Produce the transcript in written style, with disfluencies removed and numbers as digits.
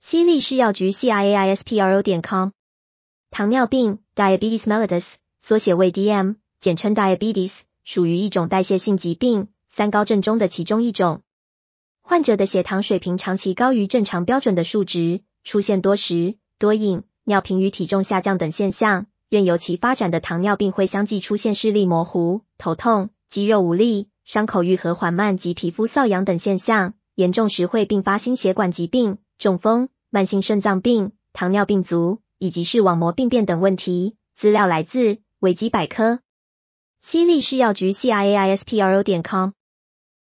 西力士药局 CIAISPRO.com 糖尿病 Diabetes mellitus 缩写为 DM 简称 Diabetes 属于一种代谢性疾病，三高症中的其中一种。患者的血糖水平长期高于正常标准的数值，出现多食、多饮、尿频与体重下降等现象，任由其发展的糖尿病会相继出现视力模糊、头痛、肌肉无力、伤口愈合缓慢及皮肤瘙痒等现象，严重时会并发心血管疾病、中风、慢性肾脏病、糖尿病足以及视网膜病变等问题。资料来自维基百科。西力士药局 CIAISPRO.com